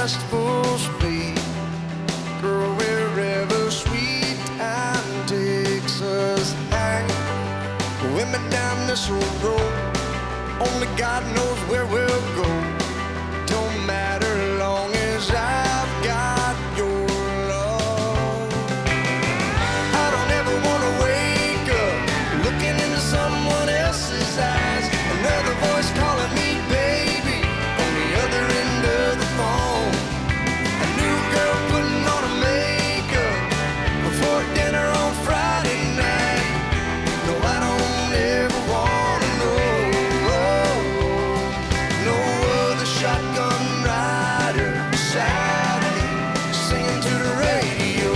fast, full speed. Girl, wherever sweet time takes us, hang with me down this old road. Only God knows where we'll go. Don't matter long as I've got your love. I don't ever wanna wake up looking into someone else's eyes. Another voice calling me baby on the other end of the phone. A new girl putting on her makeup before dinner on Friday night. No, I don't ever wanna know no other shotgun rider beside me singing to the radio.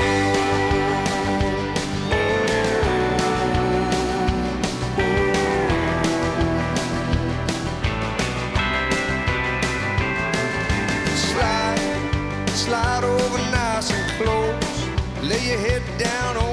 Slide over nice and close. Lay your head down on